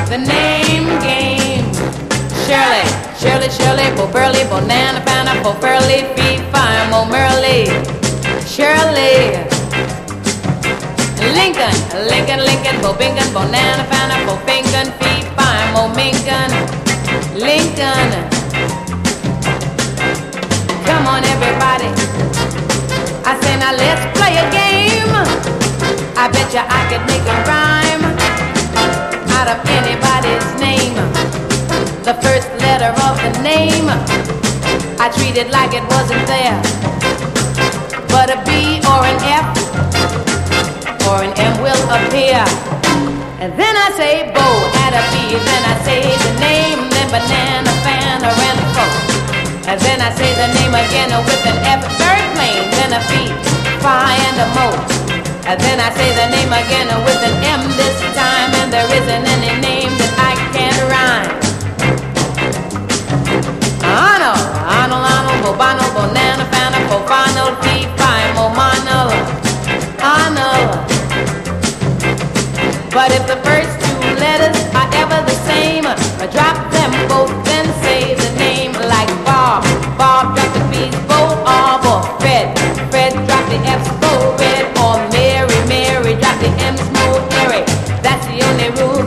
the name game. Shirley, Shirley, Shirley, Bo Burley, Bonana, Fana, Bo Burley, Fee, Fine, Mo Merley. Shirley. Lincoln, Lincoln, Lincoln, Bo Bingon, Bonana, Fana, Bo Bingon, Fee, Fine, Mo Mingon. Lincoln. Come on, everybody. I say now let's play a game. I bet you I could make a rhyme out of anybody's name. The first letter of the name I treat it like it wasn't there, but a B or an F or an M will appear. And then I say Bo, add a B, then I say the name, then banana, fan, or and folk. And then I say the name again with an F, third plane, then a P, Phi, and a Mo. And then I say the name again with an M this time, and there isn't any name that I can't rhyme. Arnold, Arnold, Arnold, Bobano, Bonana, Fana, Bobano, P, Phi, Momano, Arnold. But if the first two letters are ever the same, I drop them both